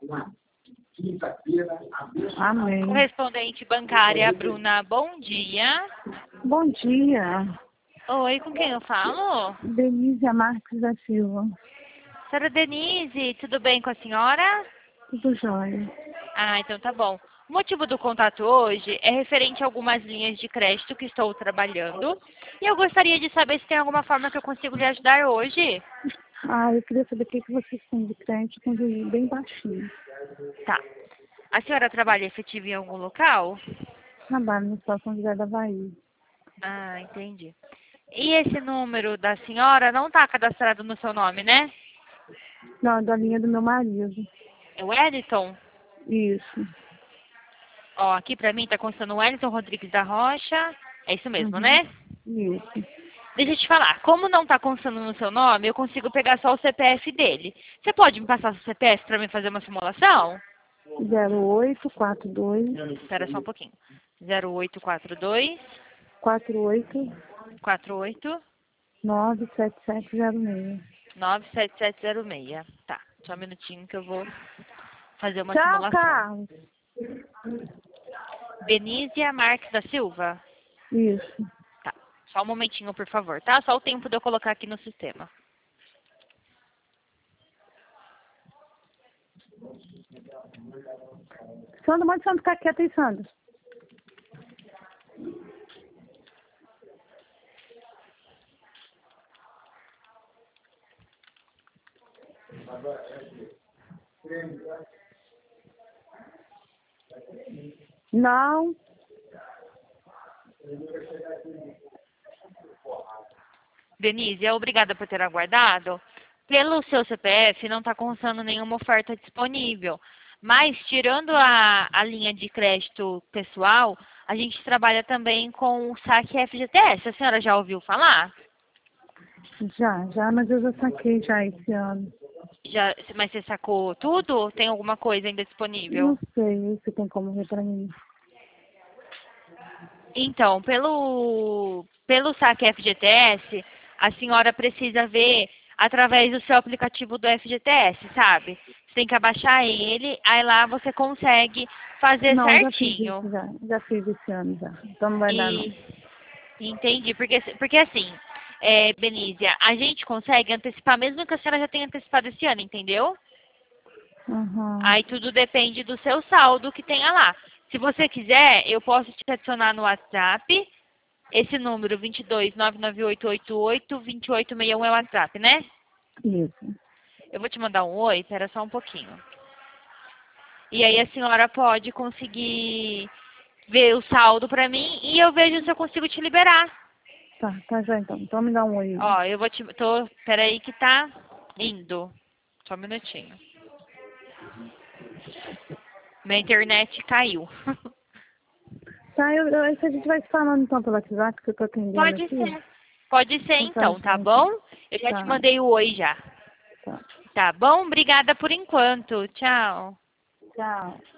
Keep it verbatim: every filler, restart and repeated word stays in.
Amém. Correspondente bancária, Bruna, bom dia. Bom dia. Oi, com quem eu falo? Denise Marques da Silva. Senhora Denise, tudo bem com a senhora? Tudo jóia. Ah, então tá bom. O motivo do contato hoje é referente a algumas linhas de crédito que estou trabalhando. E eu gostaria de saber se tem alguma forma que eu consigo lhe ajudar hoje. Ah, eu queria saber o que, que vocês têm de crédito com juros bem baixinho. Tá. A senhora trabalha efetivo em algum local? Trabalho no Estação José da Bahia. Ah, entendi. E esse número da senhora não está cadastrado no seu nome, né? Não, da linha do meu marido. É o Wellington? Isso. Ó, aqui pra mim tá constando Wellington Rodrigues da Rocha. É isso mesmo, Uhum. né? Isso. Deixa eu te falar, como não tá constando no seu nome, eu consigo pegar só o C P F dele. Você pode me passar o C P F pra mim fazer uma simulação? zero oito quatro dois Espera só um pouquinho. zero oito quatro dois, quatro oito quatro oito, nove sete sete zero seis. nove sete sete zero seis. Tá, só um minutinho que eu vou fazer uma Tchau, simulação. Carlos. Benícia Marques da Silva? Isso. Tá, só um momentinho, por favor, tá? Só o tempo de eu colocar aqui no sistema. Sandro, manda o Sandro ficar quieto aí, Sandro. Não. Denise, obrigada por ter aguardado. Pelo seu C P F, não está constando nenhuma oferta disponível. Mas, tirando a, a linha de crédito pessoal, a gente trabalha também com o saque F G T S. A senhora já ouviu falar? Já, já, mas eu já saquei já esse ano. Já, mas você sacou tudo ou tem alguma coisa ainda disponível? Não sei se tem como ver pra mim. Então, pelo, pelo saque F G T S, a senhora precisa ver através do seu aplicativo do F G T S, sabe? Você tem que abaixar ele, aí lá você consegue fazer Não, eu já fiz certinho. isso já. Já fiz esse ano já. Então não vai dar não. E entendi, porque, porque assim, é, Benícia, a gente consegue antecipar, mesmo que a senhora já tenha antecipado esse ano, entendeu? Uhum. Aí tudo depende do seu saldo que tenha lá. Se você quiser, eu posso te adicionar no WhatsApp. Esse número, vinte e dois, nove nove oito oito oito, vinte e oito sessenta e um é o WhatsApp, né? Isso. Eu vou te mandar um oi, espera só um pouquinho. E aí a senhora pode conseguir ver o saldo pra mim e eu vejo se eu consigo te liberar. Tá, tá já então. Então me dá um oi. Ó, eu vou te... Tô, peraí que tá indo. Só um minutinho. Minha internet caiu. Tá, eu, eu, a gente vai se falando então pelo WhatsApp que eu tô atendendo Pode aqui. ser. Pode ser Então, então, tá tá, bom? Eu já te tá. mandei o oi já. Tá. Tá bom? Obrigada por enquanto. Tchau. Tchau.